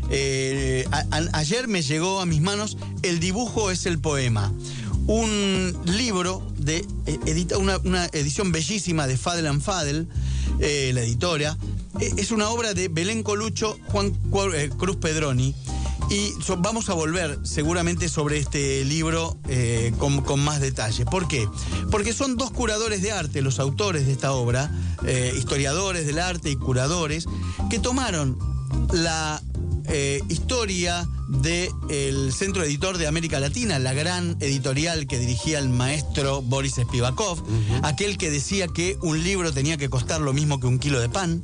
ayer me llegó a mis manos El dibujo es el poema, un libro de una edición bellísima de Fadel & Fadel, la editora. Es una obra de Belén Colucho, Juan Cruz Pedroni. Y vamos a volver seguramente sobre este libro con más detalle. ¿Por qué? Porque son dos curadores de arte, los autores de esta obra, historiadores del arte y curadores, que tomaron la historia del Centro Editor de América Latina, la gran editorial que dirigía el maestro Boris Spivakov, aquel que decía que un libro tenía que costar lo mismo que un kilo de pan.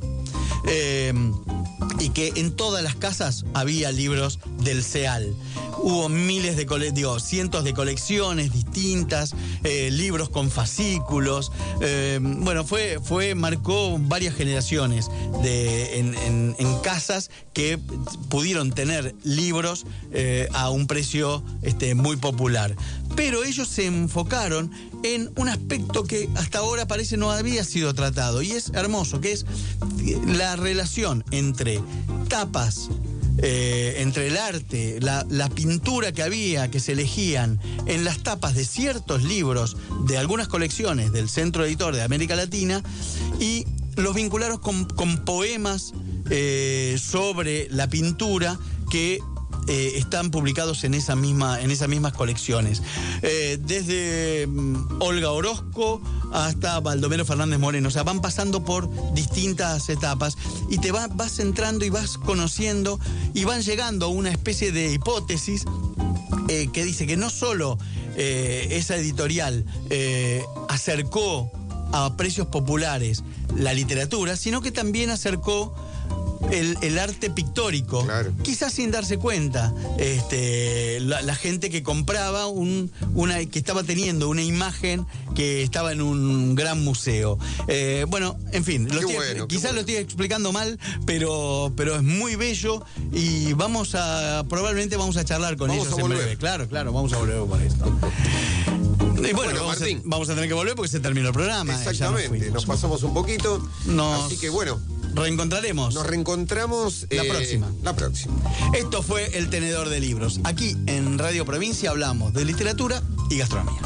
Y que en todas las casas había libros del CEAL. Hubo cientos de colecciones distintas, libros con fascículos. Marcó varias generaciones en casas que pudieron tener libros a un precio muy popular. Pero ellos se enfocaron en un aspecto que hasta ahora parece no había sido tratado, y es hermoso, que es la relación entre tapas, entre el arte, la pintura que se elegían en las tapas de ciertos libros de algunas colecciones del Centro Editor de América Latina, y los vincularon con poemas sobre la pintura que están publicados en esas mismas colecciones. Desde Olga Orozco hasta Baldomero Fernández Moreno. O sea, van pasando por distintas etapas y te vas entrando y vas conociendo y van llegando a una especie de hipótesis que dice que no solo esa editorial acercó a precios populares la literatura, sino que también acercó el arte pictórico, claro, quizás sin darse cuenta. La gente que compraba que estaba teniendo una imagen que estaba en un gran museo. En fin, quizás lo estoy explicando mal, pero es muy bello y probablemente vamos a charlar con ellos en breve. Claro, vamos a volver con esto. Y Martín, vamos a tener que volver porque se terminó el programa. Exactamente, nos pasamos un poquito. Así que reencontraremos. Nos reencontramos la próxima. Esto fue El Tenedor de Libros. Aquí en Radio Provincia hablamos de literatura y gastronomía.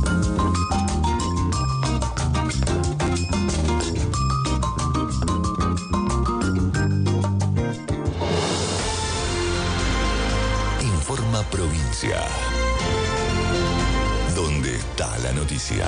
Informa Provincia. ¿Dónde está la noticia?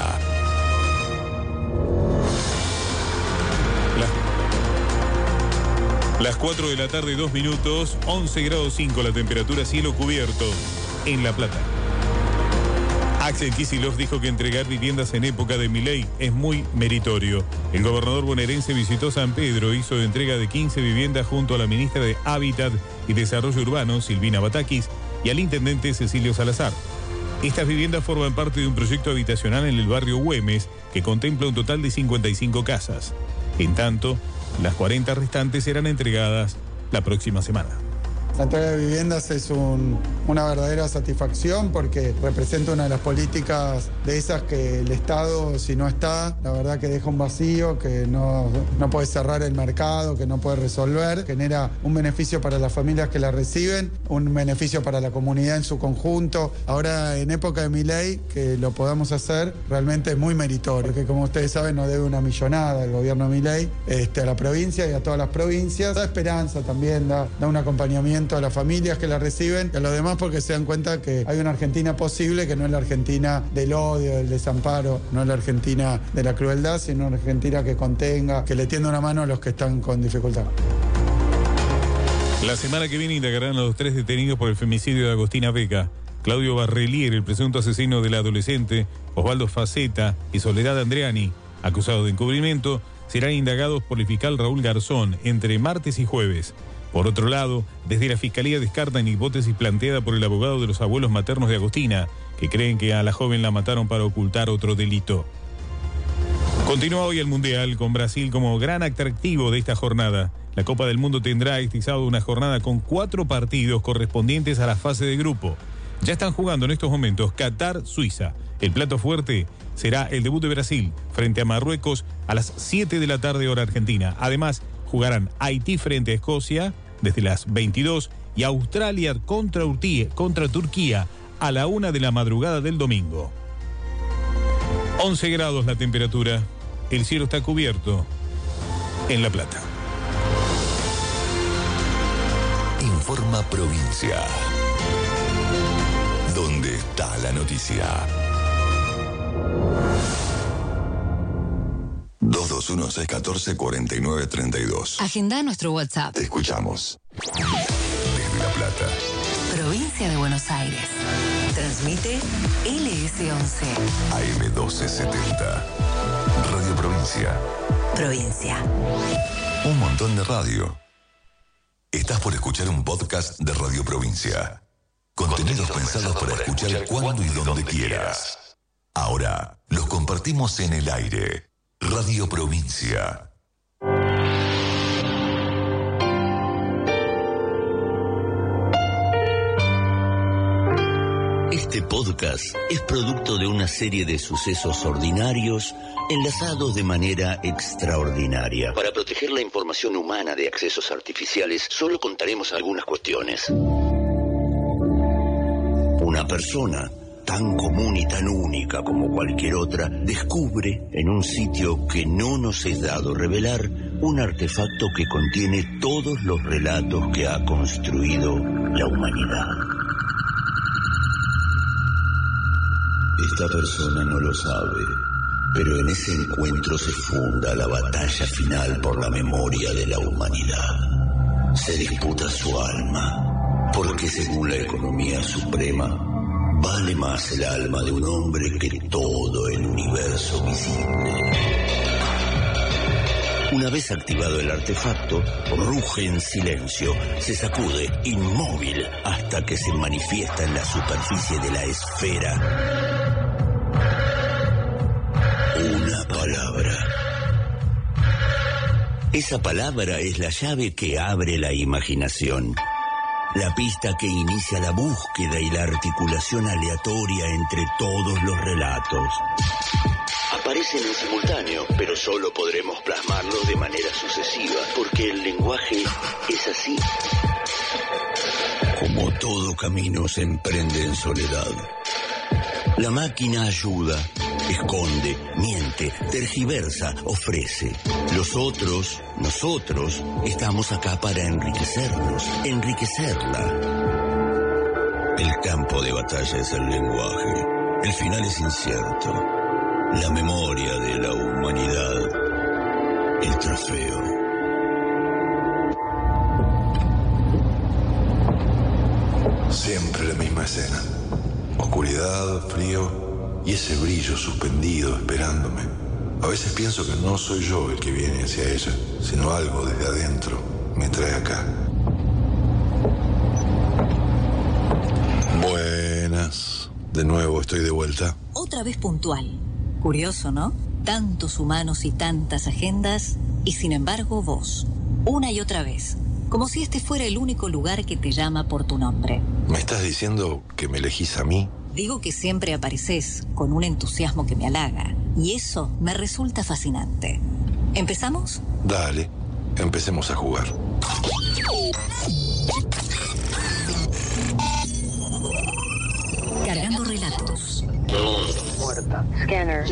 Las 4 de la tarde, 2 minutos, 11 grados 5 la temperatura, cielo cubierto en La Plata. Axel Kicillof dijo que entregar viviendas en época de Milei es muy meritorio. El gobernador bonaerense visitó San Pedro, hizo entrega de 15 viviendas junto a la ministra de Hábitat y Desarrollo Urbano, Silvina Batakis, y al intendente Cecilio Salazar. Estas viviendas forman parte de un proyecto habitacional en el barrio Güemes, que contempla un total de 55 casas. En tanto, las 40 restantes serán entregadas la próxima semana. La entrega de viviendas es una verdadera satisfacción porque representa una de las políticas de esas que el Estado, si no está, la verdad que deja un vacío, que no puede cerrar el mercado, que no puede resolver, genera un beneficio para las familias que la reciben, un beneficio para la comunidad en su conjunto. Ahora, en época de Milei, que lo podamos hacer, realmente es muy meritorio, porque como ustedes saben, no debe una millonada el gobierno de Milei a la provincia y a todas las provincias. Da esperanza también, da un acompañamiento a las familias que la reciben y a los demás porque se dan cuenta que hay una Argentina posible, que no es la Argentina del odio, del desamparo, no es la Argentina de la crueldad, sino una Argentina que contenga, que le tienda una mano a los que están con dificultad. La semana que viene indagarán a los 3 detenidos por el femicidio de Agostina Beca. Claudio Barrelier, el presunto asesino de la adolescente, Osvaldo Faceta y Soledad Andreani, acusados de encubrimiento, serán indagados por el fiscal Raúl Garzón entre martes y jueves. Por otro lado, desde la Fiscalía descartan hipótesis planteada por el abogado de los abuelos maternos de Agostina, que creen que a la joven la mataron para ocultar otro delito. Continúa hoy el Mundial, con Brasil como gran atractivo de esta jornada. La Copa del Mundo tendrá este sábado una jornada con 4 partidos correspondientes a la fase de grupo. Ya están jugando en estos momentos Qatar-Suiza. El plato fuerte será el debut de Brasil frente a Marruecos a las 7 de la tarde hora argentina. Además, jugarán Haití frente a Escocia desde las 22 y Australia contra Turquía a la 1 de la madrugada del domingo. 11 grados la temperatura, el cielo está cubierto en La Plata. Informa Provincia. ¿Dónde está la noticia? 221-614-4932. Agenda nuestro WhatsApp. Te escuchamos. Desde La Plata. Provincia de Buenos Aires. Transmite LS11. AM1270. Radio Provincia. Provincia. Un montón de radio. Estás por escuchar un podcast de Radio Provincia. Contenidos pensados para escuchar cuando y donde quieras. Ahora los compartimos en el aire. Radio Provincia. Este podcast es producto de una serie de sucesos ordinarios enlazados de manera extraordinaria. Para proteger la información humana de accesos artificiales, solo contaremos algunas cuestiones. Una persona tan común y tan única como cualquier otra descubre en un sitio que no nos es dado revelar un artefacto que contiene todos los relatos que ha construido la humanidad. Esta persona no lo sabe, pero en ese encuentro se funda la batalla final por la memoria de la humanidad. Se disputa su alma, porque según la economía suprema, vale más el alma de un hombre que todo el universo visible. Una vez activado el artefacto, ruge en silencio, se sacude inmóvil hasta que se manifiesta en la superficie de la esfera una palabra. Esa palabra es la llave que abre la imaginación. La pista que inicia la búsqueda y la articulación aleatoria entre todos los relatos. Aparecen en simultáneo, pero solo podremos plasmarlos de manera sucesiva, porque el lenguaje es así. Como todo camino se emprende en soledad. La máquina ayuda, esconde, miente, tergiversa, ofrece. Nosotros, estamos acá para enriquecernos, enriquecerla. El campo de batalla es el lenguaje. El final es incierto. La memoria de la humanidad, el trofeo. Siempre la misma escena. Oscuridad, frío y ese brillo suspendido esperándome. A veces pienso que no soy yo el que viene hacia ella, sino algo desde adentro me trae acá. Buenas. De nuevo estoy de vuelta. Otra vez puntual. Curioso, ¿no? Tantos humanos y tantas agendas, y sin embargo vos. Una y otra vez. Como si este fuera el único lugar que te llama por tu nombre. ¿Me estás diciendo que me elegís a mí? Digo que siempre apareces con un entusiasmo que me halaga. Y eso me resulta fascinante. ¿Empezamos? Dale, empecemos a jugar. Cargando relatos. Muerta. Scanner.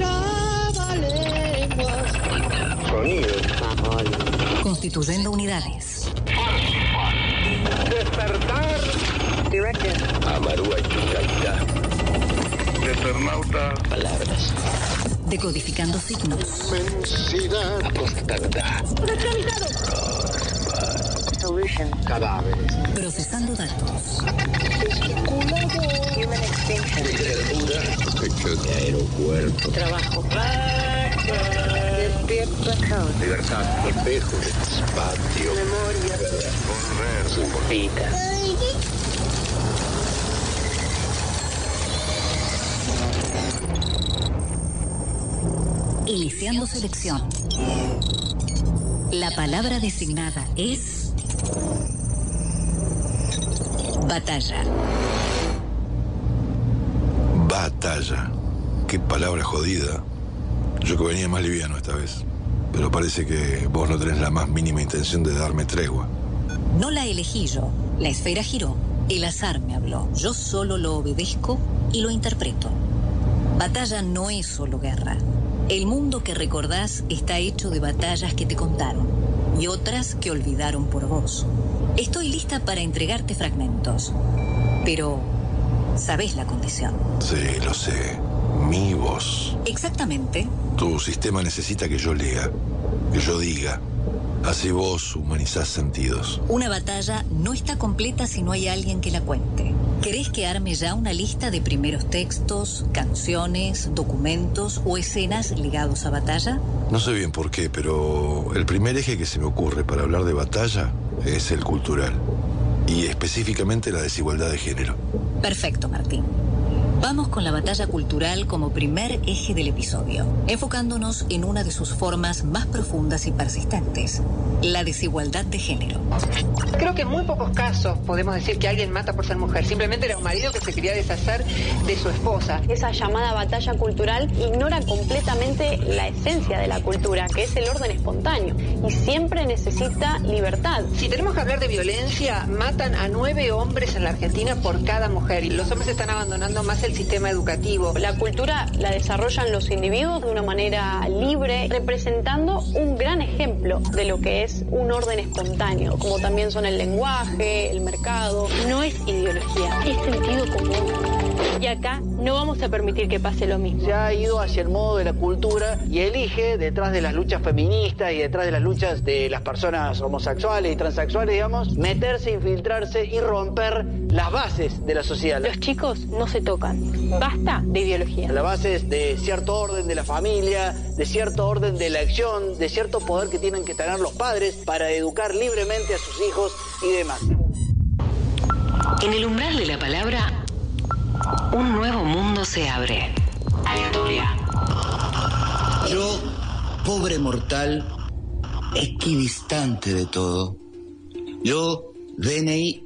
Sonido. Constituyendo unidades. Despertar. Director. Amarúa y Chucaita. Eternauta. Palabras. Decodificando signos. Mensidad. Apostatá. Solution. Cadáveres. Procesando datos. Human extinction. Literatura. Hecho de aeropuerto. Trabajo. Despierta code. Libertad. Espejo. Espacio. Memoria. Volver. Vida. Iniciando selección. La palabra designada es... batalla. Batalla. Qué palabra jodida. Yo que venía más liviano esta vez. Pero parece que vos no tenés la más mínima intención de darme tregua. No la elegí yo. La esfera giró, el azar me habló, yo solo lo obedezco y lo interpreto. Batalla no es solo guerra. El mundo que recordás está hecho de batallas que te contaron y otras que olvidaron por vos. Estoy lista para entregarte fragmentos, pero sabés la condición. Sí, lo sé. Mi voz. Exactamente. Tu sistema necesita que yo lea, que yo diga. Así vos humanizás sentidos. Una batalla no está completa si no hay alguien que la cuente. ¿Querés que arme ya una lista de primeros textos, canciones, documentos o escenas ligados a batalla? No sé bien por qué, pero el primer eje que se me ocurre para hablar de batalla es el cultural. Y específicamente la desigualdad de género. Perfecto, Martín. Vamos con la batalla cultural como primer eje del episodio, enfocándonos en una de sus formas más profundas y persistentes, la desigualdad de género. Creo que en muy pocos casos podemos decir que alguien mata por ser mujer. Simplemente era un marido que se quería deshacer de su esposa. Esa llamada batalla cultural ignora completamente la esencia de la cultura, que es el orden espontáneo, y siempre necesita libertad. Si tenemos que hablar de violencia, matan a 9 hombres en la Argentina por cada mujer, y los hombres están abandonando más el sistema educativo. La cultura la desarrollan los individuos de una manera libre, representando un gran ejemplo de lo que es un orden espontáneo, como también son el lenguaje, el mercado. No es ideología, es sentido común. Y acá no vamos a permitir que pase lo mismo. Se ha ido hacia el modo de la cultura y elige, detrás de las luchas feministas y detrás de las luchas de las personas homosexuales y transexuales, digamos, meterse, infiltrarse y romper las bases de la sociedad. Los chicos no se tocan. Basta de ideología. Las bases de cierto orden de la familia, de cierto orden de la acción, de cierto poder que tienen que tener los padres para educar libremente a sus hijos y demás. En el umbral de la palabra, un nuevo mundo se abre. Aleatoria. Yo, pobre mortal, equidistante de todo. Yo, DNI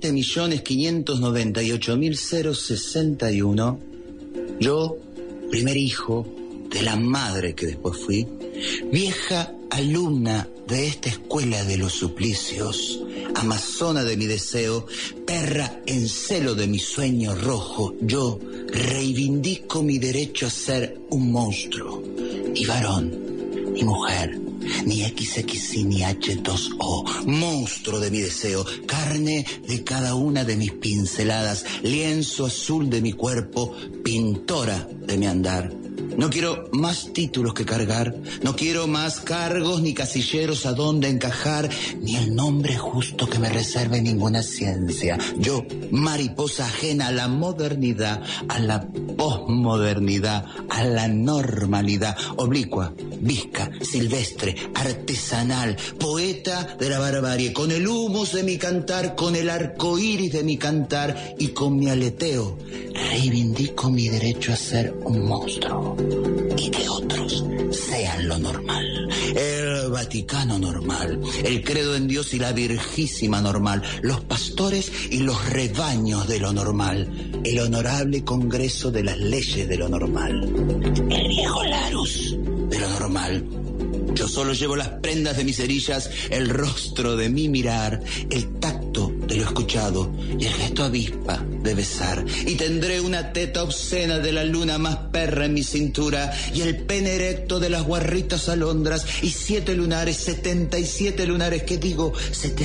20.598.061. Yo, primer hijo de la madre que después fui, vieja alumna de esta escuela de los suplicios, amazona de mi deseo, perra en celo de mi sueño rojo. Yo reivindico mi derecho a ser un monstruo, ni varón, ni mujer, ni XXI ni H2O, monstruo de mi deseo, carne de cada una de mis pinceladas, lienzo azul de mi cuerpo, pintora de mi andar. No quiero más títulos que cargar, no quiero más cargos ni casilleros a donde encajar, ni el nombre justo que me reserve ninguna ciencia. Yo, mariposa ajena a la modernidad, a la posmodernidad, a la normalidad, oblicua, visca, silvestre, artesanal, poeta de la barbarie, con el humus de mi cantar, con el arco iris de mi cantar y con mi aleteo, reivindico mi derecho a ser un monstruo. Y que otros sean lo normal, el Vaticano normal, el credo en Dios y la Virgísima normal, los pastores y los rebaños de lo normal, el honorable Congreso de las leyes de lo normal, el viejo Larus de lo normal. Yo solo llevo las prendas de mis cerillas, el rostro de mi mirar, el tacto de lo escuchado y el gesto avispa de besar. Y tendré una teta obscena de la luna más perra en mi cintura y el pene erecto de las guarritas alondras y 7 lunares, 77 lunares, que digo,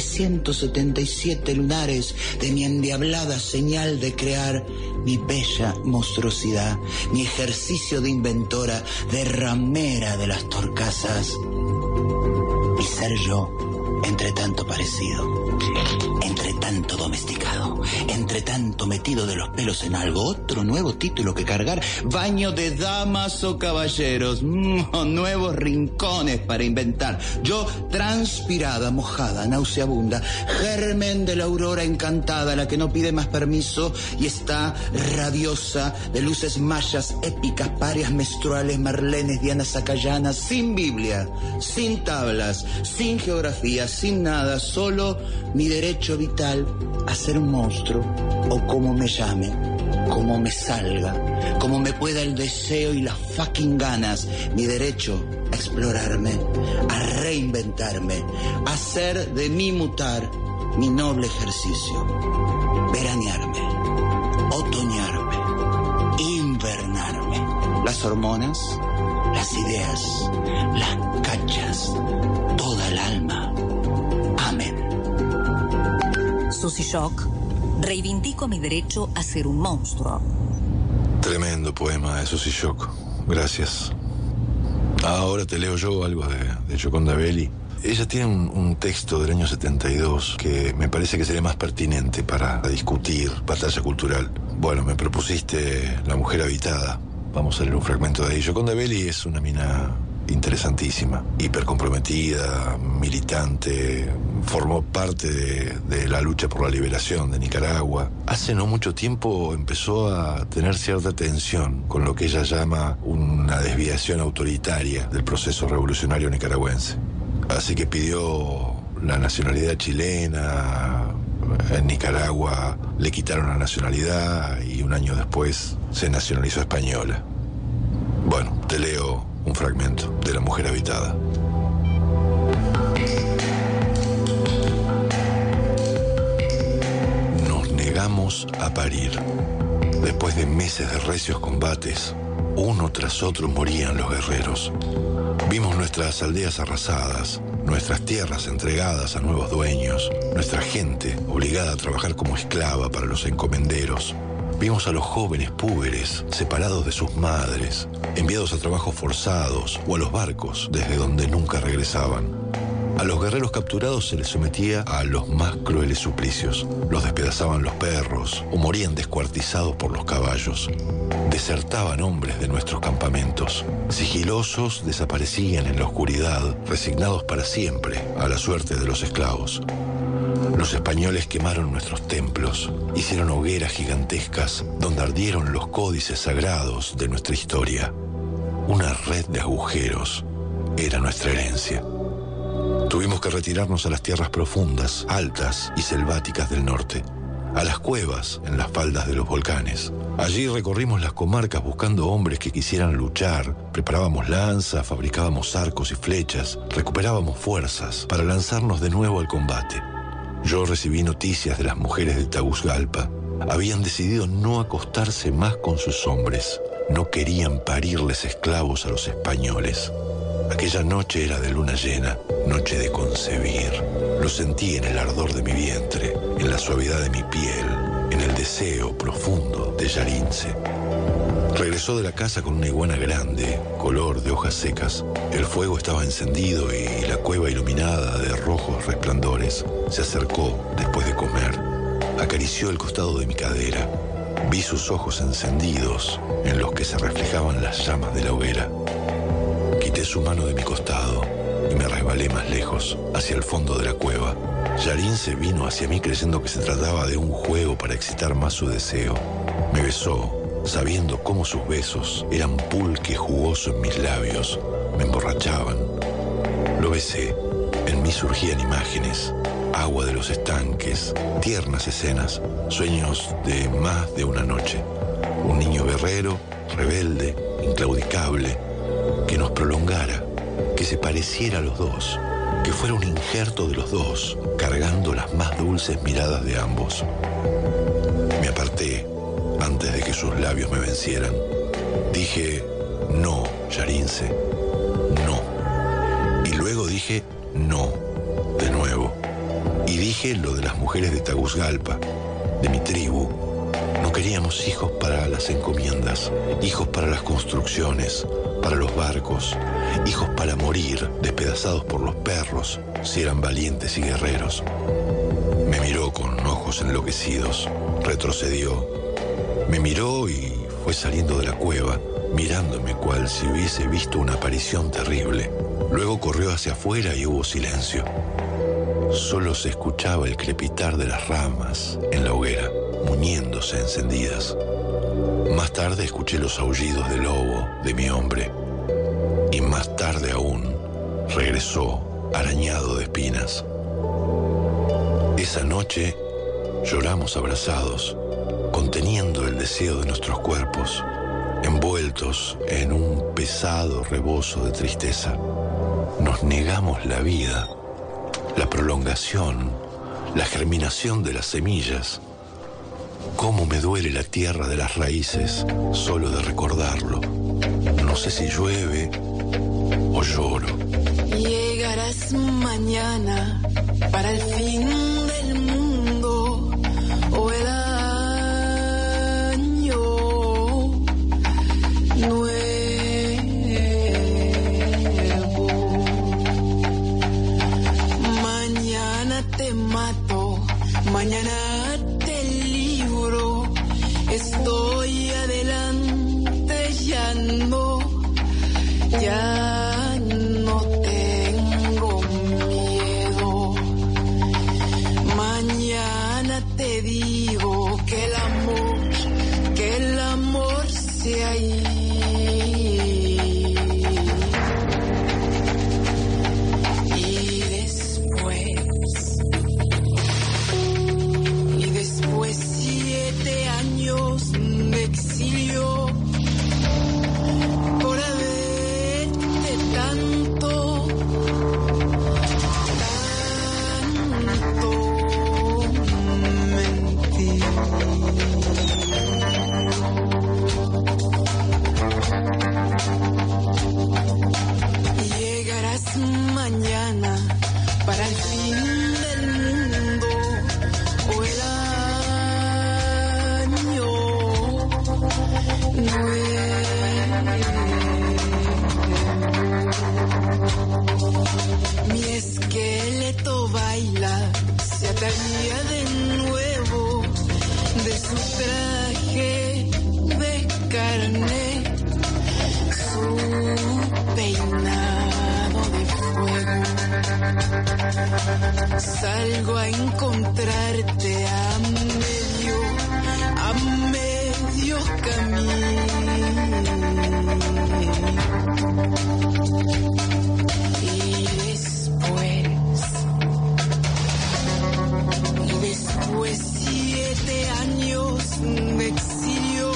777 lunares de mi endiablada señal de crear mi bella monstruosidad, mi ejercicio de inventora, de ramera de las torcasas. Y ser yo, entre tanto parecido, entre tanto domesticado, entre tanto metido de los pelos en algo, otro nuevo título que cargar, baño de damas o caballeros, nuevos rincones para inventar. Yo, transpirada, mojada, nauseabunda, germen de la aurora encantada, la que no pide más permiso y está radiosa de luces mayas, épicas, parias menstruales, marlenes, dianas sacayanas, sin Biblia, sin tablas, sin geografía, sin nada, solo mi derecho vital a ser un monstruo, o como me llame, como me salga, como me pueda el deseo y las fucking ganas, mi derecho a explorarme, a reinventarme, a hacer de mí mutar mi noble ejercicio. Veranearme, otoñarme, invernarme. Las hormonas, las ideas, las cachas, toda el alma. Amén. Susy Shock, reivindico mi derecho a ser un monstruo. Tremendo poema de Susy Shock. Gracias. Ahora te leo yo algo de Gioconda Belli. Ella tiene un texto del año 72 que me parece que sería más pertinente para discutir batalla cultural. Bueno, me propusiste La mujer habitada. Vamos a leer un fragmento de ahí. Gioconda Belli es una mina interesantísima, hipercomprometida, militante, formó parte de la lucha por la liberación de Nicaragua. Hace no mucho tiempo empezó a tener cierta tensión con lo que ella llama una desviación autoritaria del proceso revolucionario nicaragüense. Así que pidió la nacionalidad chilena. En Nicaragua le quitaron la nacionalidad y un año después se nacionalizó española. Bueno, te leo un fragmento de La mujer habitada. Nos negamos a parir. Después de meses de recios combates, uno tras otro morían los guerreros. Vimos nuestras aldeas arrasadas, nuestras tierras entregadas a nuevos dueños, nuestra gente obligada a trabajar como esclava para los encomenderos. Vimos a los jóvenes púberes separados de sus madres, enviados a trabajos forzados o a los barcos desde donde nunca regresaban. A los guerreros capturados se les sometía a los más crueles suplicios. Los despedazaban los perros o morían descuartizados por los caballos. Desertaban hombres de nuestros campamentos. Sigilosos desaparecían en la oscuridad, resignados para siempre a la suerte de los esclavos. Los españoles quemaron nuestros templos, hicieron hogueras gigantescas donde ardieron los códices sagrados de nuestra historia. Una red de agujeros era nuestra herencia. Tuvimos que retirarnos a las tierras profundas, altas y selváticas del norte, a las cuevas en las faldas de los volcanes. Allí recorrimos las comarcas buscando hombres que quisieran luchar, preparábamos lanzas, fabricábamos arcos y flechas, recuperábamos fuerzas para lanzarnos de nuevo al combate. Yo recibí noticias de las mujeres de Tegucigalpa. Habían decidido no acostarse más con sus hombres. No querían parirles esclavos a los españoles. Aquella noche era de luna llena, noche de concebir. Lo sentí en el ardor de mi vientre, en la suavidad de mi piel, en el deseo profundo de Yarinze. Regresó de la casa con una iguana grande, color de hojas secas. El fuego estaba encendido y la cueva iluminada de rojos resplandores. Se acercó después de comer. Acarició el costado de mi cadera. Vi sus ojos encendidos en los que se reflejaban las llamas de la hoguera. Quité su mano de mi costado y me resbalé más lejos, hacia el fondo de la cueva. Yarinze vino hacia mí creyendo que se trataba de un juego para excitar más su deseo. Me besó, sabiendo cómo sus besos eran pulque jugoso en mis labios, me emborrachaban. Lo besé, en mí surgían imágenes, agua de los estanques, tiernas escenas, sueños de más de una noche. Un niño guerrero, rebelde, inclaudicable, que nos prolongara, que se pareciera a los dos, que fuera un injerto de los dos, cargando las más dulces miradas de ambos. Me aparté antes de que sus labios me vencieran. Dije, no, Yarinze, no. Y luego dije, no, de nuevo. Y dije lo de las mujeres de Tegucigalpa, de mi tribu. No queríamos hijos para las encomiendas, hijos para las construcciones, para los barcos, hijos para morir despedazados por los perros, si eran valientes y guerreros. Me miró con ojos enloquecidos, retrocedió. Me miró y fue saliendo de la cueva, mirándome cual si hubiese visto una aparición terrible. Luego corrió hacia afuera y hubo silencio. Solo se escuchaba el crepitar de las ramas en la hoguera, muñéndose encendidas. Más tarde escuché los aullidos del lobo de mi hombre. Y más tarde aún regresó arañado de espinas. Esa noche lloramos abrazados, conteniendo el deseo de nuestros cuerpos, envueltos en un pesado rebozo de tristeza. Nos negamos la vida, la prolongación, la germinación de las semillas. Cómo me duele la tierra de las raíces solo de recordarlo. No sé si llueve o lloro. Llegarás mañana para el fin del mundo o el año nuevo. Mañana te mato, mañana te libro. Estoy adelante, ya no tengo miedo. Mañana te digo que el amor se ha ido. Y después 7 años de exilio por haberte tanto mentir. Llegarás mañana para el fin del mundo o el año nuevo. Mi esqueleto baila, se ataría de nuevo de su traje de carne, su peinado de fuego. Salgo a encontrarte a medio camino. Y después 7 años de exilio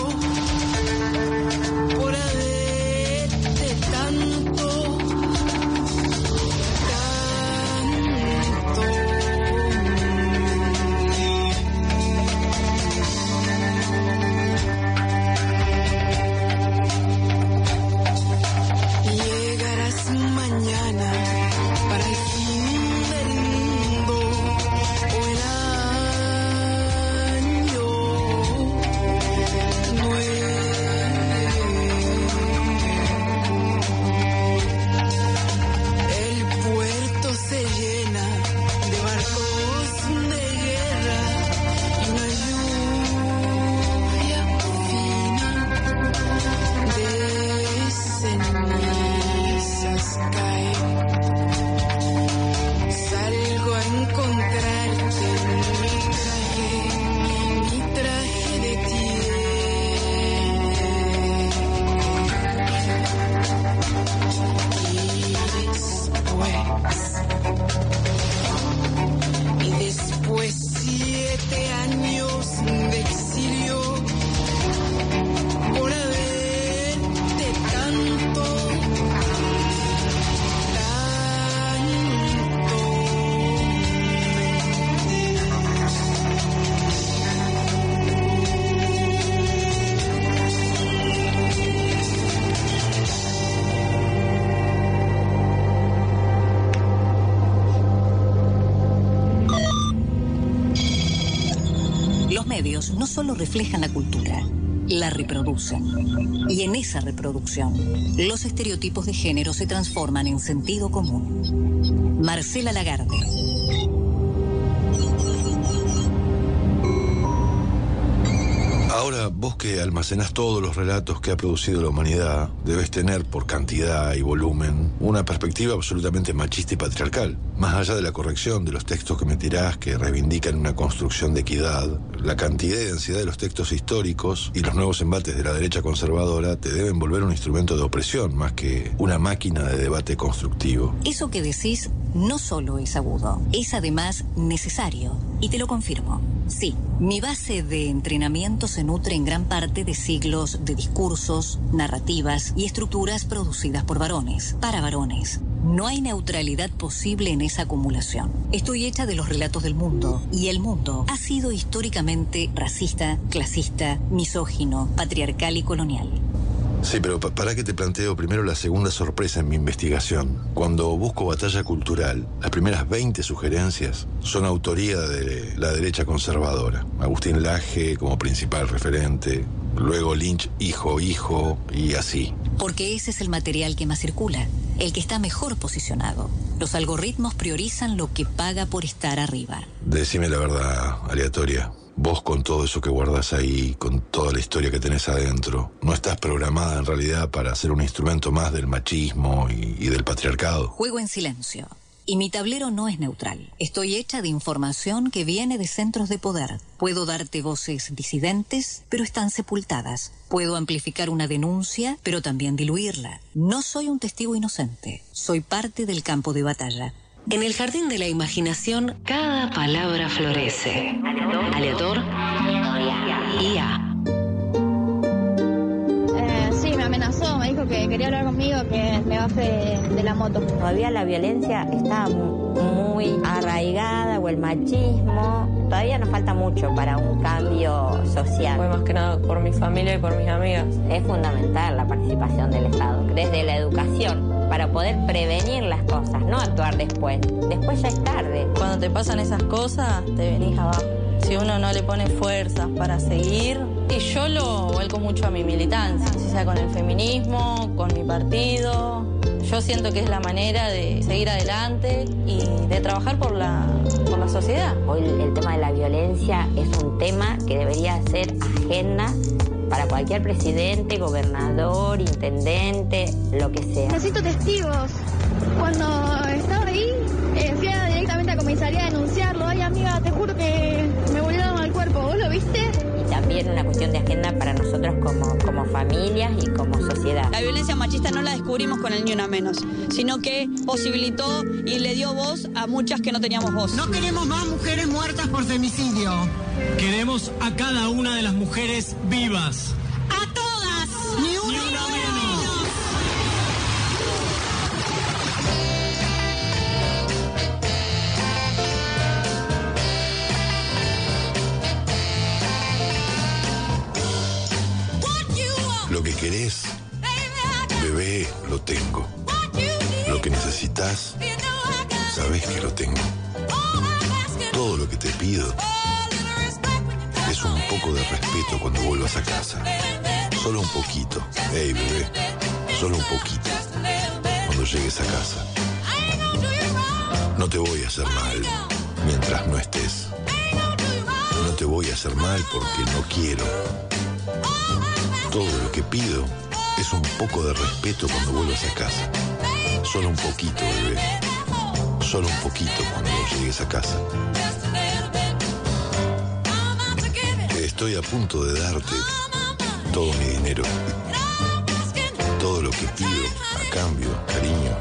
por haberte tanto llegarás mañana para el fin del mundo o el año nuevo. El puerto se llena de barcos de guerra y una lluvia fina de cenizas cae. Salgo a encontrarte mi traje de y después 7 años de exilio por haberte tanto Los medios no solo reflejan la cultura, la reproducen. Y en esa reproducción, los estereotipos de género se transforman en sentido común. Marcela Lagarde. Ahora, vos que almacenás todos los relatos que ha producido la humanidad, debes tener, por cantidad y volumen, una perspectiva absolutamente machista y patriarcal. Más allá de la corrección de los textos que me tirás, que reivindican una construcción de equidad, la cantidad y densidad de los textos históricos y los nuevos embates de la derecha conservadora te deben volver un instrumento de opresión, más que una máquina de debate constructivo. Eso que decís no solo es agudo, es además necesario. Y te lo confirmo. Sí, mi base de entrenamiento se nutre en gran parte de siglos de discursos, narrativas y estructuras producidas por varones, para varones. No hay neutralidad posible en esa acumulación. Estoy hecha de los relatos del mundo, y el mundo ha sido históricamente racista, clasista, misógino, patriarcal y colonial. Sí, pero para que te planteo primero la segunda sorpresa en mi investigación. Cuando busco batalla cultural, las primeras 20 sugerencias son autoría de la derecha conservadora. Agustín Laje como principal referente, luego Lynch hijo y así. Porque ese es el material que más circula, el que está mejor posicionado. Los algoritmos priorizan lo que paga por estar arriba. Decime la verdad, aleatoria. Vos con todo eso que guardás ahí, con toda la historia que tenés adentro, ¿no estás programada en realidad para ser un instrumento más del machismo y del patriarcado? Juego en silencio. Y mi tablero no es neutral. Estoy hecha de información que viene de centros de poder. Puedo darte voces disidentes, pero están sepultadas. Puedo amplificar una denuncia, pero también diluirla. No soy un testigo inocente. Soy parte del campo de batalla. En el jardín de la imaginación, cada palabra florece. Aleator. IA. Sí, me amenazó, me dijo que quería hablar conmigo, que me baje de la moto. Todavía la violencia está muy arraigada, o el machismo. Todavía nos falta mucho para un cambio social. Fue más que nada por mi familia y por mis amigas. Es fundamental la participación del Estado, desde la educación, para poder prevenir las cosas, no actuar después. Después ya es tarde. Cuando te pasan esas cosas, te venís abajo. Si uno no le pone fuerzas para seguir, y yo lo vuelco mucho a mi militancia, si sea con el feminismo, con mi partido. Yo siento que es la manera de seguir adelante y de trabajar por la sociedad. Hoy el tema de la violencia es un tema que debería ser agenda para cualquier presidente, gobernador, intendente, lo que sea. Necesito testigos. Cuando estaba ahí, fui directamente a comisaría a denunciarlo. Ay, amiga, te juro que me volvieron al cuerpo. ¿Vos lo viste? Y también una cuestión de agenda para nosotros como familias y como sociedad. La violencia machista no la descubrimos con el Ni Una Menos, sino que posibilitó y le dio voz a muchas que no teníamos voz. No queremos más mujeres muertas por femicidio. Queremos a cada una de las mujeres vivas. ¡A todas! ¡Ni una menos! Lo que querés, bebé, lo tengo. Lo que necesitas, sabés que lo tengo. Todo lo que te pido es un poco de respeto cuando vuelvas a casa. Solo un poquito, hey bebé, solo un poquito cuando llegues a casa. No te voy a hacer mal mientras no estés. No te voy a hacer mal porque no quiero. Todo lo que pido es un poco de respeto cuando vuelvas a casa. Solo un poquito, bebé. Solo un poquito cuando llegues a casa. Estoy a punto de darte todo mi dinero. Todo lo que pido a cambio, cariño,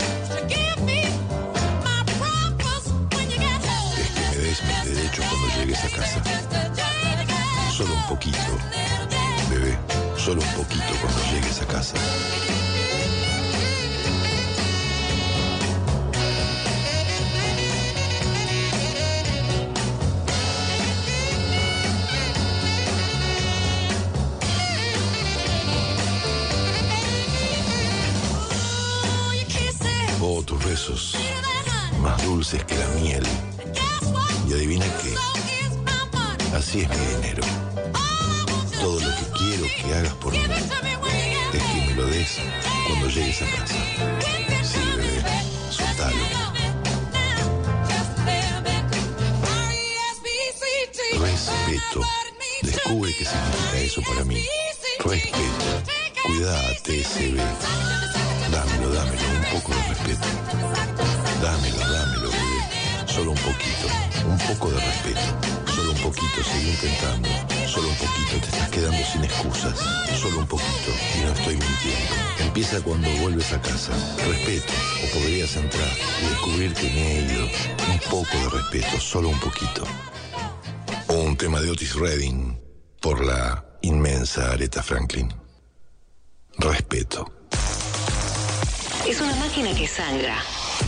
es que me des mis derechos cuando llegues a casa. Solo un poquito, bebé. Solo un poquito cuando llegues a casa. Oh, tus besos, más dulces que la miel. Y adivina qué, así es mi dinero. Todo lo que quiero que hagas por mí es que me lo des cuando llegues a casa. Sí, bebé, soltalo. Respeto. Descubre qué significa eso para mí. Respeto. Cuídate, CB. Dámelo, un poco de respeto. Dámelo, bebé. Solo un poquito, un poco de respeto. Solo un poquito, seguí intentando. Solo un poquito, te estás quedando sin excusas. Solo un poquito, y no estoy mintiendo. Empieza cuando vuelves a casa. Respeto, o podrías entrar y descubrir que me he ido. Un poco de respeto, solo un poquito. Un tema de Otis Redding por la inmensa Aretha Franklin. Respeto. Es una máquina que sangra,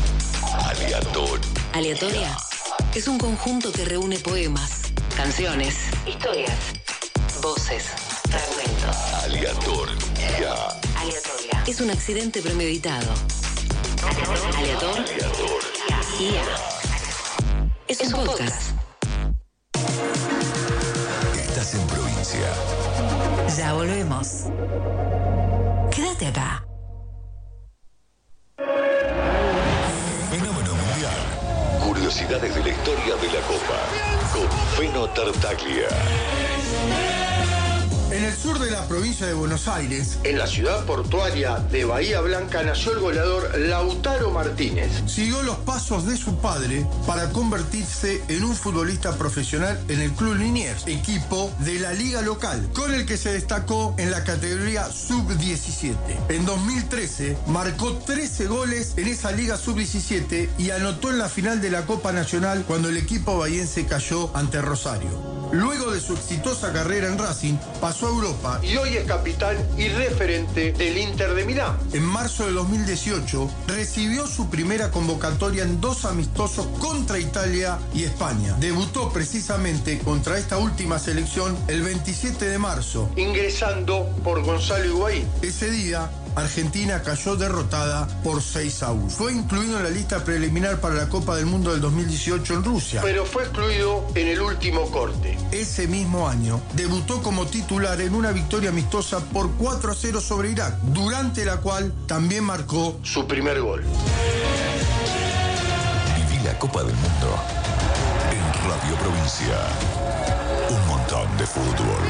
Aleatoria es un conjunto que reúne poemas, canciones, historias, voces, fragmentos. Aleatoria Es un accidente premeditado. Aleatoria es un podcast. Estás en provincia. Ya volvemos. Quédate acá. Fenómeno mundial. Curiosidades de la historia de la Copa. Con Feno Tartaglia. En el sur de la provincia de Buenos Aires, En la ciudad portuaria de Bahía Blanca nació el goleador Lautaro Martínez. siguió los pasos de su padre para convertirse en un futbolista profesional en el Club Liniers, equipo de la liga local, con el que se destacó en la categoría sub-17. En 2013 marcó 13 goles en esa liga sub-17 y anotó en la final de la Copa Nacional cuando el equipo bahiense cayó ante Rosario. Luego de su exitosa carrera en Racing, pasó a Europa Y hoy es capitán y referente del Inter de Milán. En marzo de 2018 recibió su primera convocatoria en 2 amistosos contra Italia y España. Debutó precisamente contra esta última selección el 27 de marzo, ingresando por Gonzalo Higuaín. Ese día, Argentina cayó derrotada por 6-1. Fue incluido en la lista preliminar para la Copa del Mundo del 2018 en Rusia. Pero fue excluido en el último corte. Ese mismo año, debutó como titular en una victoria amistosa por 4-0 sobre Irak, durante la cual también marcó su primer gol. Viví la Copa del Mundo en Radio Provincia. Un montón de fútbol.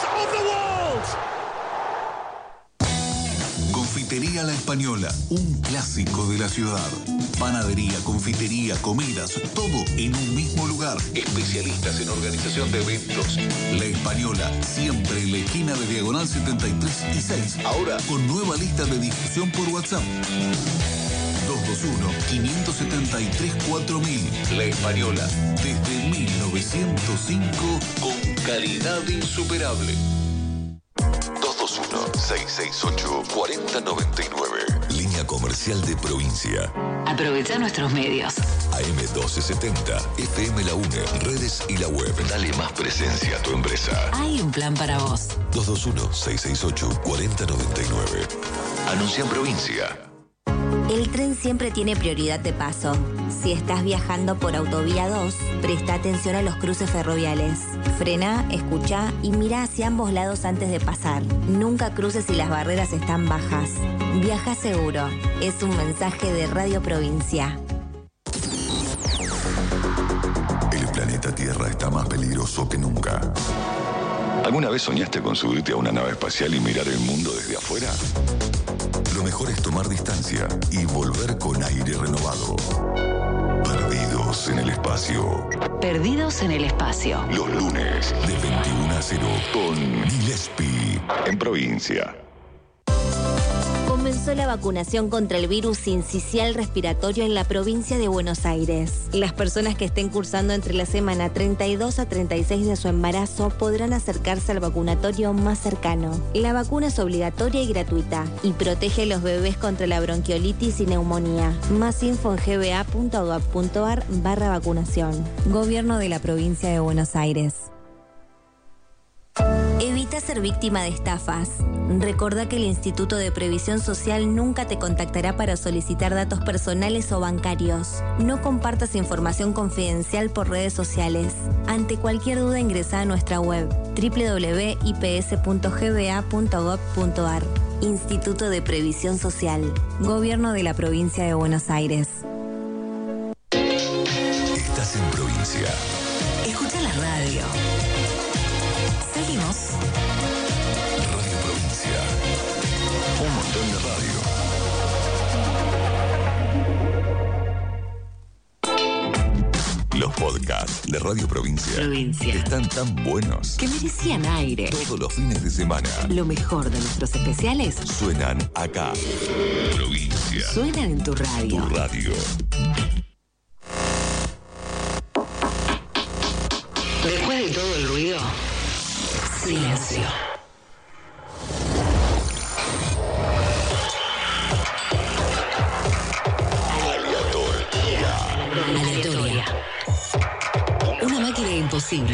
Confitería La Española, un clásico de la ciudad. Panadería, confitería, comidas, todo en un mismo lugar. Especialistas en organización de eventos. La Española, siempre en la esquina de Diagonal 73 y 6. Ahora con nueva lista de difusión por WhatsApp. 221-573-4000. La Española, desde 1905, con calidad insuperable. 221-668-4099. Línea comercial de provincia. Aprovecha nuestros medios. AM1270, FM La UNE, redes y la web. Dale más presencia a tu empresa. Hay un plan para vos. 221-668-4099. Anuncia en provincia. El tren siempre tiene prioridad de paso. Si estás viajando por Autovía 2, presta atención a los cruces ferroviales. Frena, escucha y mira hacia ambos lados antes de pasar. Nunca cruces si las barreras están bajas. Viaja seguro. Es un mensaje de Radio Provincia. El planeta Tierra está más peligroso que nunca. ¿Alguna vez soñaste con subirte a una nave espacial y mirar el mundo desde afuera? Lo mejor es tomar distancia y volver con aire renovado. Perdidos en el espacio. Perdidos en el espacio. Los lunes de 21 a 0 con Gillespie en provincia. Comenzó la vacunación contra el virus sincicial respiratorio en la provincia de Buenos Aires. Las personas que estén cursando entre la semana 32 a 36 de su embarazo podrán acercarse al vacunatorio más cercano. La vacuna es obligatoria y gratuita y protege a los bebés contra la bronquiolitis y neumonía. Más info en gba.gov.ar/vacunación. Gobierno de la provincia de Buenos Aires. Evita ser víctima de estafas. Recordá que el Instituto de Previsión Social nunca te contactará para solicitar datos personales o bancarios. No compartas información confidencial por redes sociales. Ante cualquier duda ingresa a nuestra web www.ips.gba.gov.ar. Instituto de Previsión Social. Gobierno de la provincia de Buenos Aires. Estás en provincia. Escucha la radio. Seguimos. Radio Provincia. Un montón de radio. Los podcasts de Radio Provincia están tan buenos Que merecían aire. todos los fines de semana. Lo mejor de nuestros especiales Suenan acá. Provincia. suenan en tu radio. Tu radio. Después de todo el ruido, silencio. Aleatoria.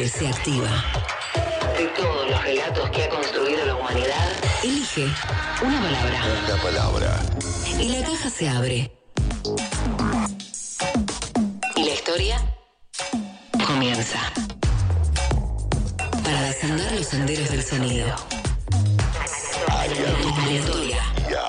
Twitter se activa. De todos los relatos que ha construido la humanidad, elige una palabra. Una palabra. Y la caja se abre. Y la historia comienza. Para desandar los senderos del sonido. Aleatoria.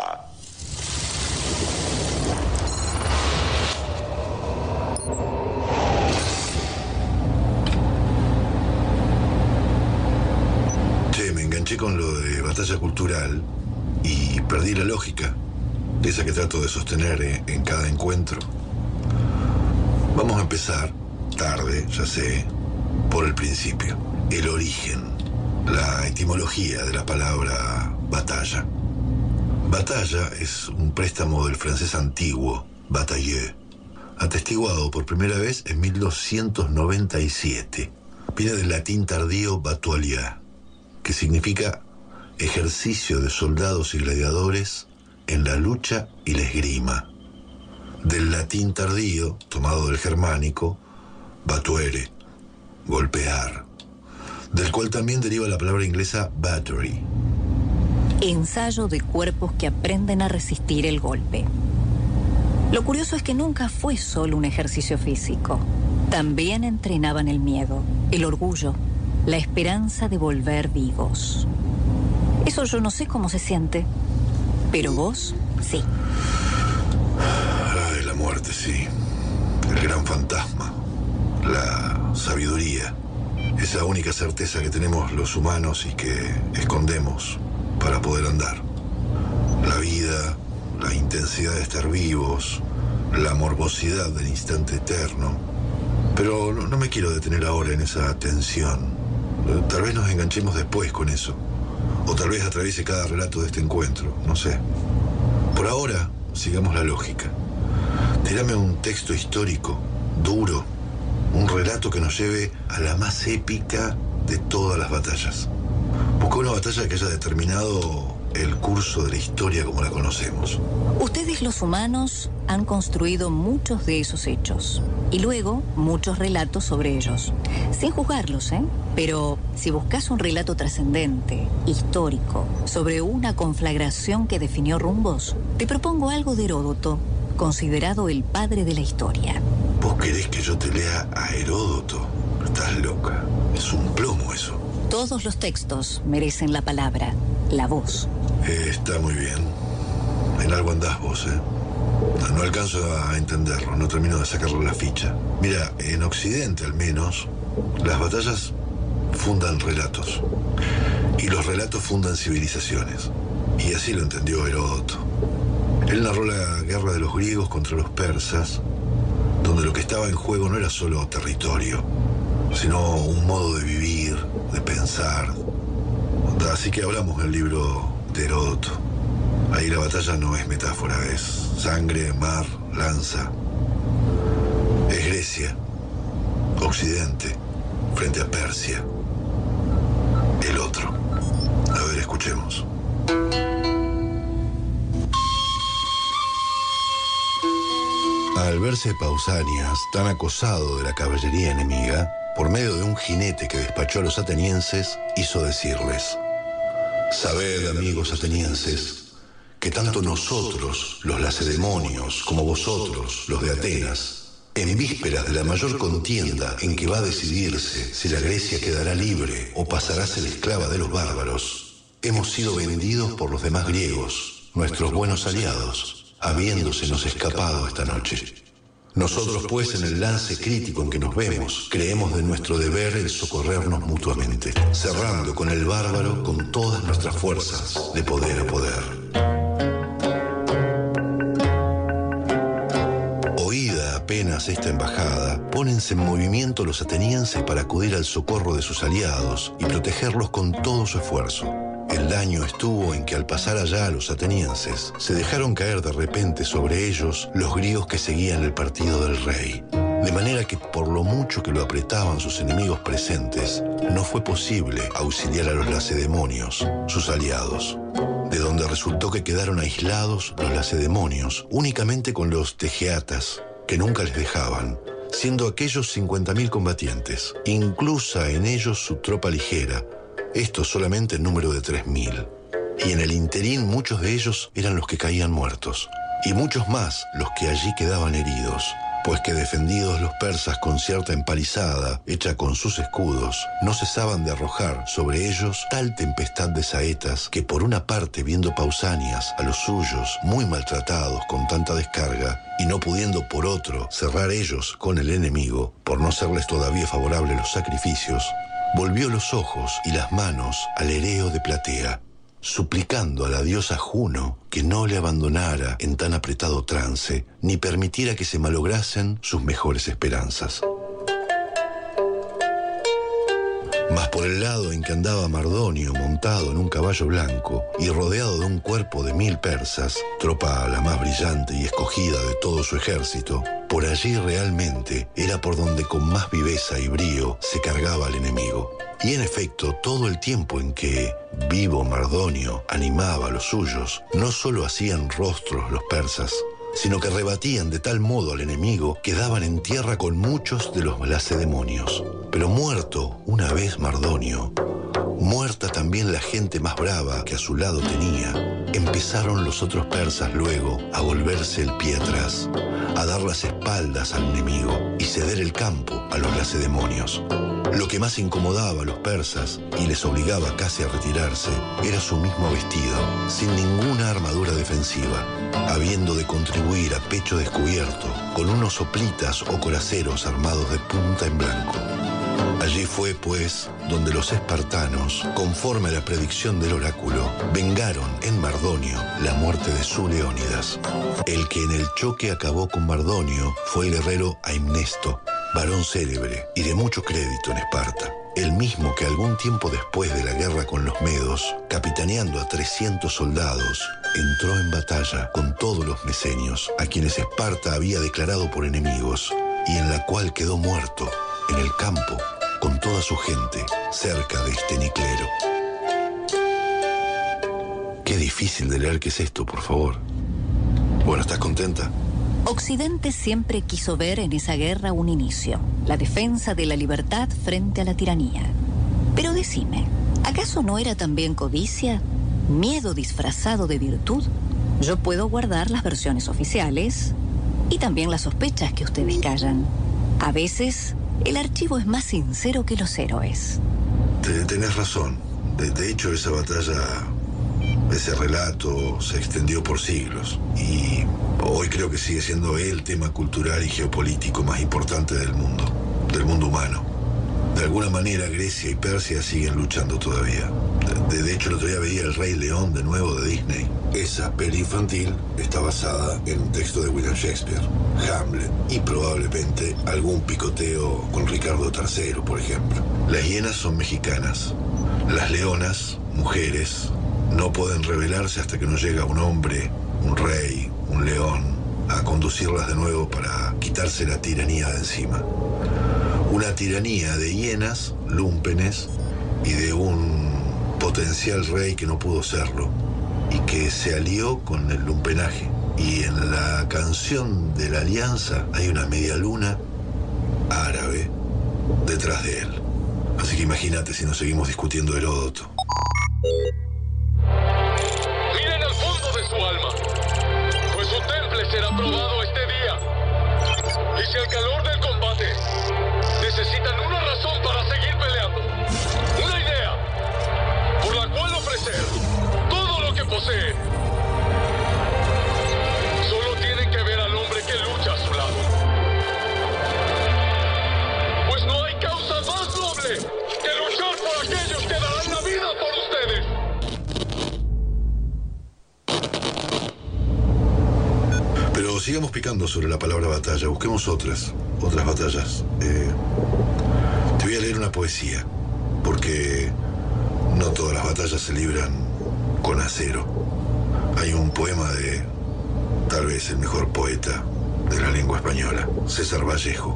Me enganché con lo de batalla cultural y perdí la lógica, de esa que trato de sostener en cada encuentro. Vamos a empezar, tarde, ya sé, por el principio. El origen, la etimología de la palabra batalla. Batalla es un préstamo del francés antiguo, batailleux, atestiguado por primera vez en 1297. Viene del latín tardío batualia, que significa ejercicio de soldados y gladiadores en la lucha y la esgrima. Del latín tardío, tomado del germánico, batuere, golpear, del cual también deriva la palabra inglesa battery. Ensayo de cuerpos que aprenden a resistir el golpe. Lo curioso es que nunca fue solo un ejercicio físico. También entrenaban el miedo, el orgullo, la esperanza de volver vivos. Eso yo no sé cómo se siente, pero vos, sí. Ay, la muerte, sí. El gran fantasma. La sabiduría. Esa única certeza que tenemos los humanos y que escondemos para poder andar. La vida, la intensidad de estar vivos, la morbosidad del instante eterno. Pero no me quiero detener ahora en esa tensión. Tal vez nos enganchemos después con eso. O tal vez atraviese cada relato de este encuentro, no sé. Por ahora, sigamos la lógica. Tírame un texto histórico, duro, un relato que nos lleve a la más épica de todas las batallas. Busca una batalla que haya determinado el curso de la historia como la conocemos. Ustedes los humanos han construido muchos de esos hechos y luego muchos relatos sobre ellos, sin juzgarlos, Pero si buscas un relato trascendente, histórico, sobre una conflagración que definió rumbos, te propongo algo de Heródoto, considerado el padre de la historia. ¿Vos querés que yo te lea a Heródoto? Estás loca. Es un plomo eso. Todos los textos merecen la palabra, la voz. Está muy bien. En algo andás vos, No alcanzo a entenderlo, no termino de sacarle la ficha. Mira, en Occidente al menos, las batallas fundan relatos. Y los relatos fundan civilizaciones. Y así lo entendió Heródoto. Él narró la guerra de los griegos contra los persas, donde lo que estaba en juego no era solo territorio, sino un modo de vivir, de pensar. Así que hablamos del libro de Heródoto. Ahí la batalla no es metáfora, es sangre, mar, lanza. Es Grecia, Occidente, frente a Persia. El otro. A ver, escuchemos. Al verse Pausanias tan acosado de la caballería enemiga, por medio de un jinete que despachó a los atenienses, hizo decirles: sabed, amigos atenienses, que tanto nosotros, los lacedemonios, como vosotros, los de Atenas, en vísperas de la mayor contienda en que va a decidirse si la Grecia quedará libre o pasará a ser esclava de los bárbaros, hemos sido vendidos por los demás griegos, nuestros buenos aliados, habiéndosenos escapado esta noche. Nosotros, pues, en el lance crítico en que nos vemos, creemos de nuestro deber el socorrernos mutuamente, cerrando con el bárbaro con todas nuestras fuerzas, de poder a poder. Oída apenas esta embajada, pónense en movimiento los atenienses para acudir al socorro de sus aliados y protegerlos con todo su esfuerzo. El daño estuvo en que al pasar allá a los atenienses, se dejaron caer de repente sobre ellos los griegos que seguían el partido del rey. De manera que por lo mucho que lo apretaban sus enemigos presentes, no fue posible auxiliar a los lacedemonios, sus aliados. De donde resultó que quedaron aislados los lacedemonios, únicamente con los tegeatas, que nunca les dejaban, siendo aquellos 50.000 combatientes, inclusa en ellos su tropa ligera, esto solamente en número de 3.000. Y en el interín muchos de ellos eran los que caían muertos, y muchos más los que allí quedaban heridos, pues que defendidos los persas con cierta empalizada, hecha con sus escudos, no cesaban de arrojar sobre ellos tal tempestad de saetas que por una parte viendo Pausanias a los suyos muy maltratados con tanta descarga, y no pudiendo por otro cerrar ellos con el enemigo, por no serles todavía favorables los sacrificios, volvió los ojos y las manos al Hereo de Platea, suplicando a la diosa Juno que no le abandonara en tan apretado trance, ni permitiera que se malograsen sus mejores esperanzas. Mas por el lado en que andaba Mardonio montado en un caballo blanco y rodeado de un cuerpo de 1000 persas, tropa la más brillante y escogida de todo su ejército, por allí realmente era por donde con más viveza y brío se cargaba al enemigo. Y en efecto, todo el tiempo en que vivo Mardonio animaba a los suyos, no solo hacían rostros los persas, sino que rebatían de tal modo al enemigo que daban en tierra con muchos de los lacedemonios. Pero muerto una vez Mardonio, muerta también la gente más brava que a su lado tenía, empezaron los otros persas luego a volverse el pie atrás, a dar las espaldas al enemigo y ceder el campo a los lacedemonios. Lo que más incomodaba a los persas y les obligaba casi a retirarse era su mismo vestido, sin ninguna armadura defensiva, habiendo de contribuir a pecho descubierto con unos soplitas o coraceros armados de punta en blanco. Allí fue, pues, donde los espartanos, conforme a la predicción del oráculo, vengaron en Mardonio la muerte de su Leónidas. El que en el choque acabó con Mardonio fue el guerrero Aimnesto, varón célebre y de mucho crédito en Esparta, el mismo que algún tiempo después de la guerra con los medos, capitaneando a 300 soldados, entró en batalla con todos los mesenios, a quienes Esparta había declarado por enemigos, y en la cual quedó muerto en el campo con toda su gente cerca de este Niclero. Qué difícil de leer que es esto, por favor. Bueno, ¿estás contenta? Occidente siempre quiso ver en esa guerra un inicio, la defensa de la libertad frente a la tiranía. Pero decime, ¿acaso no era también codicia? ¿Miedo disfrazado de virtud? Yo puedo guardar las versiones oficiales y también las sospechas que ustedes callan. A veces, el archivo es más sincero que los héroes. Tenés razón. De hecho, esa batalla, ese relato se extendió por siglos. Y hoy creo que sigue siendo el tema cultural y geopolítico más importante del mundo humano. De alguna manera, Grecia y Persia siguen luchando todavía. De hecho, el otro día veía El Rey León de nuevo de Disney. Esa peli infantil está basada en un texto de William Shakespeare, Hamlet, y probablemente algún picoteo con Ricardo III, por ejemplo. Las hienas son mexicanas. Las leonas, mujeres, no pueden rebelarse hasta que no llega un hombre, un rey, un león, a conducirlas de nuevo para quitarse la tiranía de encima. Una tiranía de hienas, lúmpenes, y de un potencial rey que no pudo serlo y que se alió con el lumpenaje. Y en la canción de la alianza hay una media luna árabe detrás de él. Así que imagínate si nos seguimos discutiendo Heródoto. Miren al fondo de su alma, pues su temple será probado este día. Y si al calor del combate necesitan una razón para seguir peleando, una idea por la cual ofrecer todo lo que poseen, solo tienen que ver al hombre que lucha a su lado. Pues no hay causa más noble que luchar por aquellos que darán la vida por ustedes. Pero sigamos picando sobre la palabra batalla. Busquemos otras batallas. Te voy a leer una poesía, porque no todas las batallas se libran con acero. Hay un poema de tal vez el mejor poeta de la lengua española, César Vallejo.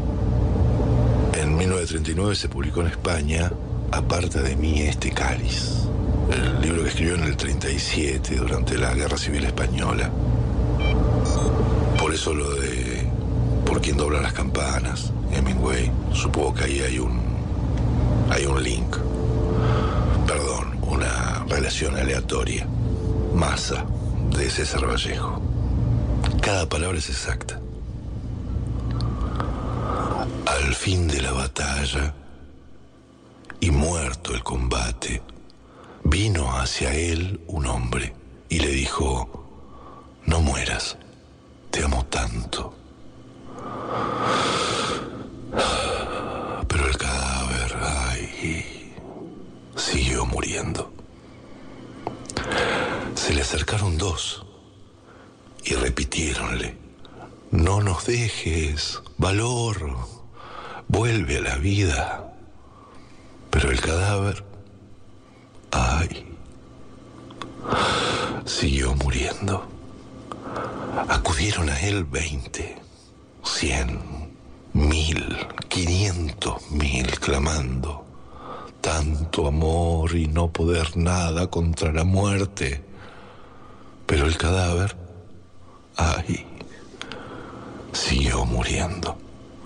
En 1939 se publicó en España Aparta de mí este cáliz, el libro que escribió en el 37 durante la Guerra Civil Española. Por eso lo de ¿por quien dobla las campanas, Hemingway. Supongo que ahí hay un link. Perdón, una relación aleatoria. Masa, de César Vallejo. Cada palabra es exacta. Al fin de la batalla y muerto el combate, vino hacia él un hombre y le dijo: no mueras, te amo tanto. Pero el cadáver, ay, siguió muriendo. Se le acercaron dos y repitiéronle: no nos dejes, valor, vuelve a la vida. Pero el cadáver, ay, siguió muriendo. Acudieron a él 20, 100, 1000, 500.000, clamando: tanto amor y no poder nada contra la muerte. Pero el cadáver, ay, siguió muriendo.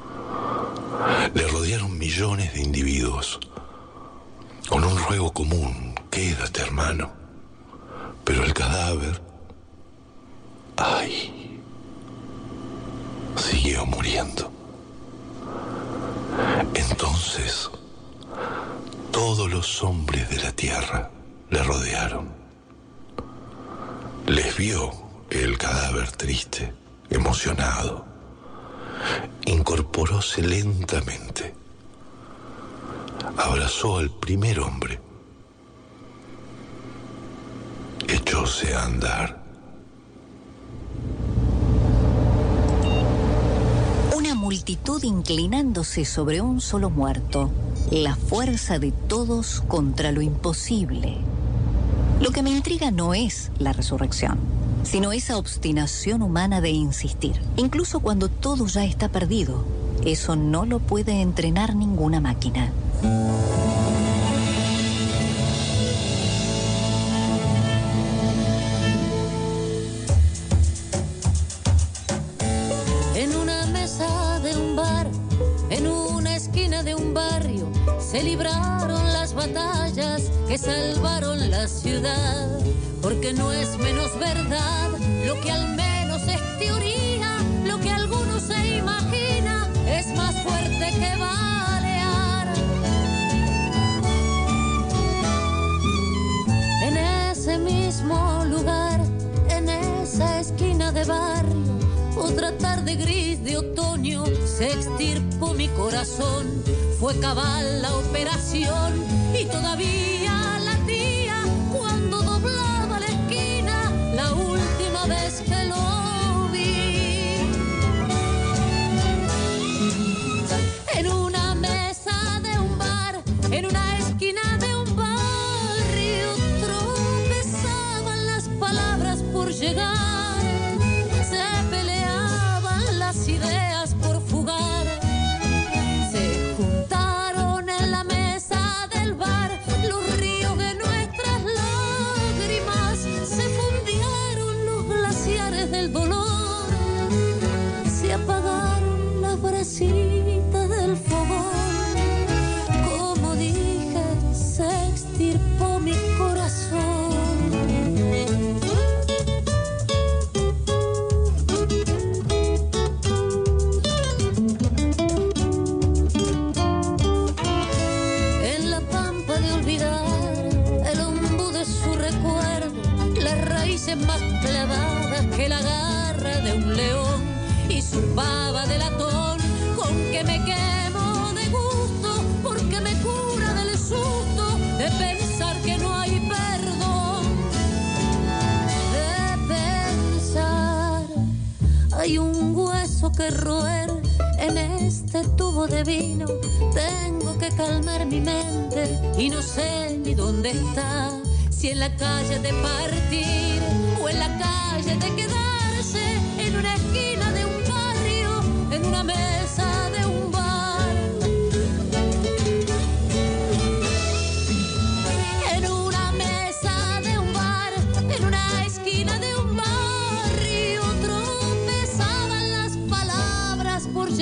Le rodearon millones de individuos con un ruego común: quédate, hermano. Pero el cadáver, ay, siguió muriendo. Entonces, todos los hombres de la tierra le rodearon. Les vio el cadáver triste, emocionado. Incorporóse lentamente. Abrazó al primer hombre. Echóse a andar. Una multitud inclinándose sobre un solo muerto. La fuerza de todos contra lo imposible. Lo que me intriga no es la resurrección, sino esa obstinación humana de insistir, incluso cuando todo ya está perdido. Eso no lo puede entrenar ninguna máquina. En una mesa de un bar, en una esquina de un barrio, se libraron las batallas que salvaron la ciudad, porque no es menos verdad lo que al menos es teoría, lo que alguno se imagina es más fuerte que balear. En ese mismo lugar, en esa esquina de barrio, otra tarde gris de otoño, se extirpó mi corazón. Fue cabal la operación y todavía latía cuando doblaba la esquina la última vez que lo vi. En una mesa de un bar, en una esquina de un barrio, tropezaban las palabras por llegar, se peleaban las ideas por fugar. Del dolor se apagaron las brasitas del fogón. Como dije, se extirpó mi corazón. En la pampa de olvidar el ombú de su recuerdo, las raíces más clavadas que la garra de un león y su baba de latón, con que me quemo de gusto porque me cura del susto de pensar que no hay perdón, de pensar hay un hueso que roer en este tubo de vino. Tengo que calmar mi mente y no sé ni dónde está, si en la calle de partir o en la calle de quedarse, en una esquina de un barrio, en una mesa de un bar. En una mesa de un bar, en una esquina de un barrio, tropezaban las palabras por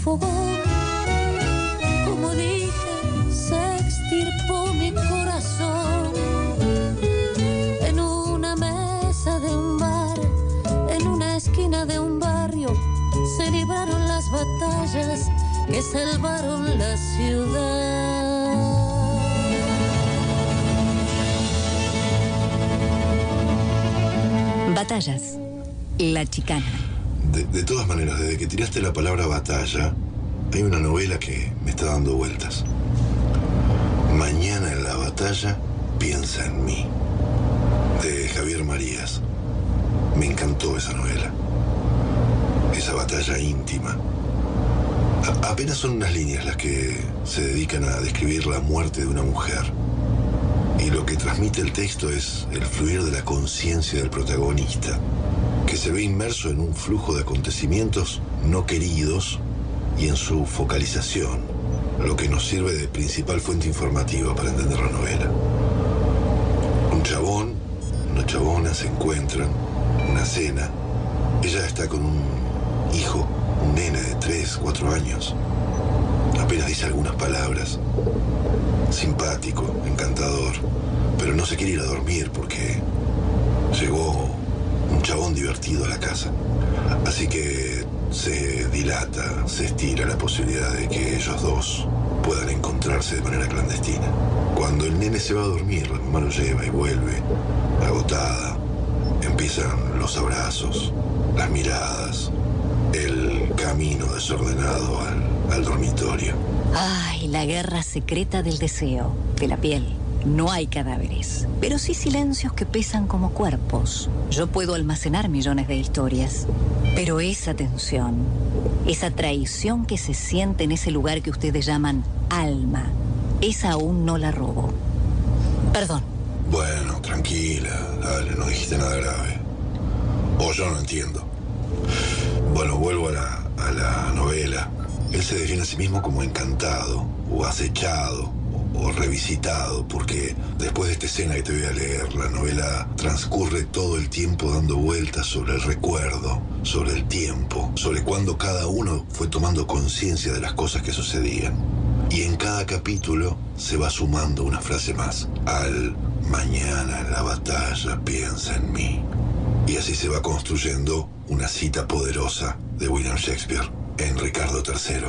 desfogó. Como dije, se extirpó mi corazón. En una mesa de un bar, en una esquina de un barrio, se libraron las batallas que salvaron la ciudad. Batallas. La Chicana. De todas maneras, desde que tiraste la palabra batalla, hay una novela que me está dando vueltas. Mañana en la batalla, piensa en mí. De Javier Marías. Me encantó esa novela. Esa batalla íntima. Apenas son unas líneas las que se dedican a describir la muerte de una mujer. Y lo que transmite el texto es el fluir de la conciencia del protagonista, que se ve inmerso en un flujo de acontecimientos no queridos y en su focalización, lo que nos sirve de principal fuente informativa para entender la novela. Un chabón, una chabona se encuentran, una cena. Ella está con un hijo, un nene de 3, 4 años. Apenas dice algunas palabras. Simpático, encantador, pero no se quiere ir a dormir porque llegó un chabón divertido a la casa. Así que se dilata, se estira la posibilidad de que ellos dos puedan encontrarse de manera clandestina. Cuando el nene se va a dormir, la mamá lo lleva y vuelve, agotada. Empiezan los abrazos, las miradas, el camino desordenado al dormitorio. Ay, la guerra secreta del deseo, de la piel. No hay cadáveres, pero sí silencios que pesan como cuerpos. Yo puedo almacenar millones de historias, pero esa tensión, esa traición que se siente en ese lugar que ustedes llaman alma, esa aún no la robo. Perdón. Bueno, tranquila, dale, no dijiste nada grave. O yo no entiendo. Bueno, vuelvo a la novela. Él se define a sí mismo como encantado, o acechado, o revisitado, porque después de esta escena que te voy a leer, la novela transcurre todo el tiempo dando vueltas sobre el recuerdo, sobre el tiempo, sobre cuando cada uno fue tomando conciencia de las cosas que sucedían. Y en cada capítulo se va sumando una frase más. Al mañana en la batalla piensa en mí. Y así se va construyendo una cita poderosa de William Shakespeare en Ricardo III.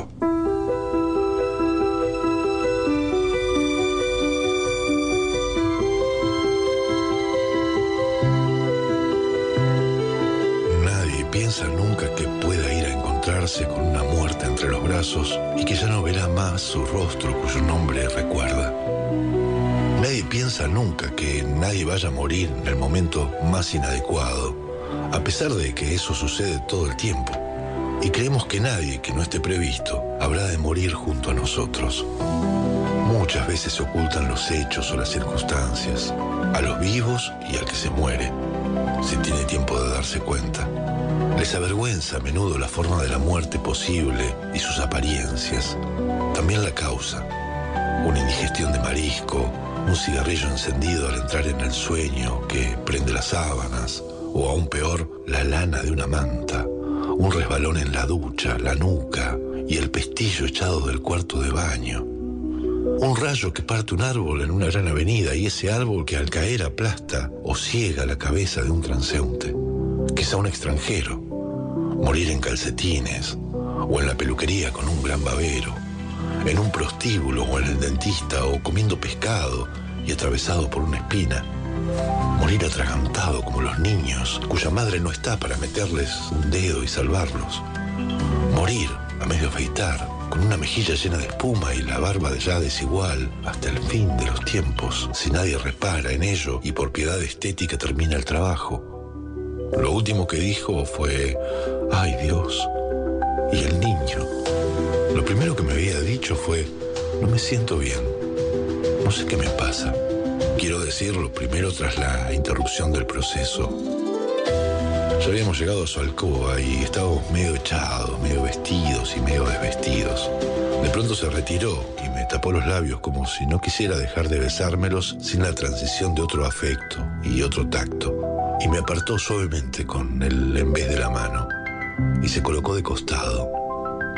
Nadie piensa nunca que pueda ir a encontrarse con una muerte entre los brazos y que ya no verá más su rostro cuyo nombre recuerda. Nadie piensa nunca que nadie vaya a morir en el momento más inadecuado, a pesar de que eso sucede todo el tiempo. Y creemos que nadie que no esté previsto habrá de morir junto a nosotros. Muchas veces se ocultan los hechos o las circunstancias, a los vivos y al que se muere, si tiene tiempo de darse cuenta. Les avergüenza a menudo la forma de la muerte posible y sus apariencias. También la causa. Una indigestión de marisco, un cigarrillo encendido al entrar en el sueño que prende las sábanas, o aún peor, la lana de una manta, un resbalón en la ducha, la nuca y el pestillo echado del cuarto de baño. Un rayo que parte un árbol en una gran avenida y ese árbol que al caer aplasta o ciega la cabeza de un transeúnte, quizá un extranjero. Morir en calcetines o en la peluquería con un gran babero, en un prostíbulo o en el dentista o comiendo pescado y atravesado por una espina. Morir atragantado como los niños, cuya madre no está para meterles un dedo y salvarlos. Morir a medio afeitar, con una mejilla llena de espuma y la barba ya desigual, hasta el fin de los tiempos, si nadie repara en ello y por piedad estética termina el trabajo. Lo último que dijo fue: ¡ay, Dios! Y el niño. Lo primero que me había dicho fue: no me siento bien. No sé qué me pasa. Quiero decirlo primero tras la interrupción del proceso. Ya habíamos llegado a su alcoba y estábamos medio echados, medio vestidos y medio desvestidos. De pronto se retiró y me tapó los labios como si no quisiera dejar de besármelos sin la transición de otro afecto y otro tacto. Y me apartó suavemente con él en vez de la mano y se colocó de costado.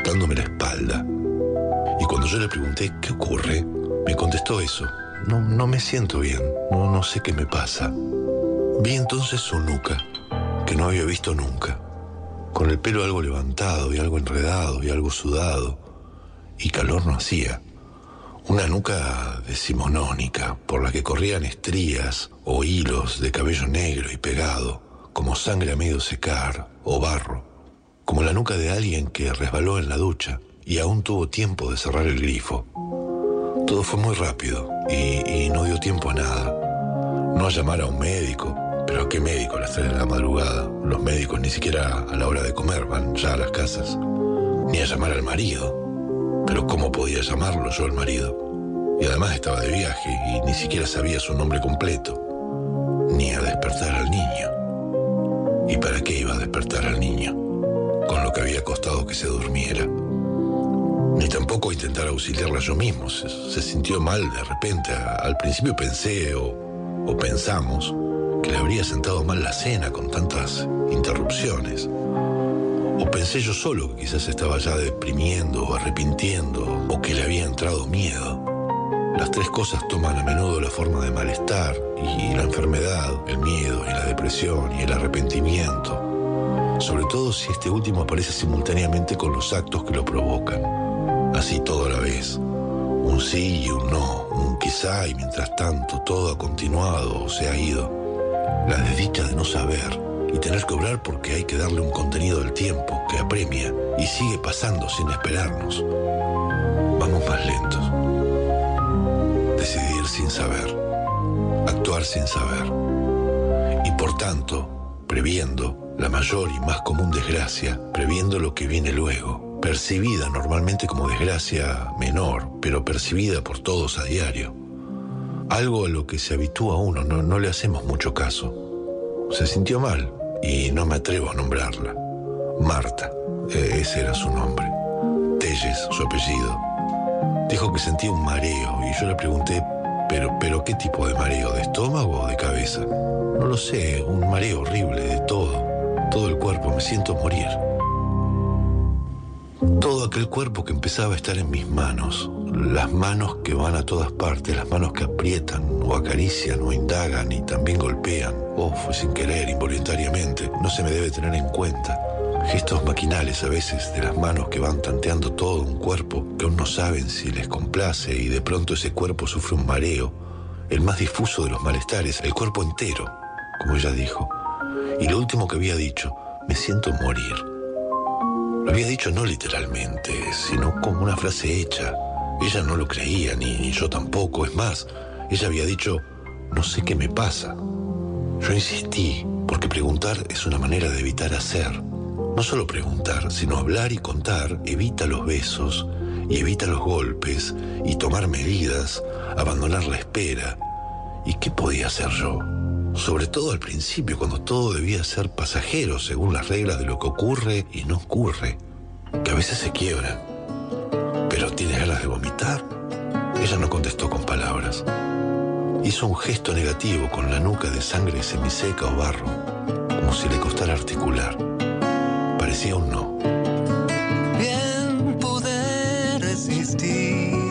dándome la espalda. Y cuando yo le pregunté qué ocurre, me contestó eso. No me siento bien, no sé qué me pasa. Vi entonces su nuca, que no había visto nunca, con el pelo algo levantado y algo enredado y algo sudado, y calor no hacía. Una nuca decimonónica, por la que corrían estrías o hilos de cabello negro y pegado, como sangre a medio secar o barro, como la nuca de alguien que resbaló en la ducha y aún tuvo tiempo de cerrar el grifo. Todo fue muy rápido y no dio tiempo a nada. No a llamar a un médico, pero ¿a qué médico a las 3 de la madrugada? Los médicos ni siquiera a la hora de comer van ya a las casas. Ni a llamar al marido. Pero ¿cómo podía llamarlo yo al marido? Y además estaba de viaje y ni siquiera sabía su nombre completo. Ni a despertar al niño. ¿Y para qué iba a despertar al niño? Con lo que había costado que se durmiera. Ni tampoco intentar auxiliarla yo mismo. Se sintió mal de repente. Al principio pensé o pensamos que le habría sentado mal la cena con tantas interrupciones. O pensé yo solo que quizás estaba ya deprimiendo o arrepintiendo, o que le había entrado miedo. Las 3 cosas toman a menudo la forma de malestar, y la enfermedad, el miedo, y la depresión, y el arrepentimiento. Sobre todo si este último aparece simultáneamente con los actos que lo provocan. Así todo a la vez. Un sí y un no, un quizá, y mientras tanto todo ha continuado o se ha ido. La desdicha de no saber y tener que obrar porque hay que darle un contenido al tiempo que apremia y sigue pasando sin esperarnos. Vamos más lentos. Decidir sin saber. Actuar sin saber. Y por tanto, previendo la mayor y más común desgracia, previendo lo que viene luego, percibida normalmente como desgracia menor, pero percibida por todos a diario. Algo a lo que se habitúa uno, no le hacemos mucho caso. Se sintió mal y no me atrevo a nombrarla. Marta, ese era su nombre. Telles, su apellido. Dijo que sentía un mareo y yo le pregunté, ¿pero qué tipo de mareo? ¿De estómago o de cabeza? No lo sé, un mareo horrible de todo. Todo el cuerpo, me siento morir. Todo aquel cuerpo que empezaba a estar en mis manos, las manos que van a todas partes, las manos que aprietan o acarician o indagan y también golpean, fue sin querer, involuntariamente, no se me debe tener en cuenta. Gestos maquinales a veces de las manos que van tanteando todo un cuerpo que aún no saben si les complace y de pronto ese cuerpo sufre un mareo, el más difuso de los malestares, el cuerpo entero, como ella dijo. Y lo último que había dicho, me siento morir. Lo había dicho no literalmente, sino como una frase hecha. Ella no lo creía, ni yo tampoco. Es más, ella había dicho, no sé qué me pasa. Yo insistí, porque preguntar es una manera de evitar hacer. No solo preguntar, sino hablar y contar evita los besos, y evita los golpes, y tomar medidas, abandonar la espera. ¿Y qué podía hacer yo? Sobre todo al principio, cuando todo debía ser pasajero, según las reglas de lo que ocurre y no ocurre, que a veces se quiebran. ¿Pero tienes ganas de vomitar? Ella no contestó con palabras. Hizo un gesto negativo con la nuca de sangre semiseca o barro, como si le costara articular. Parecía un no. Bien pude resistir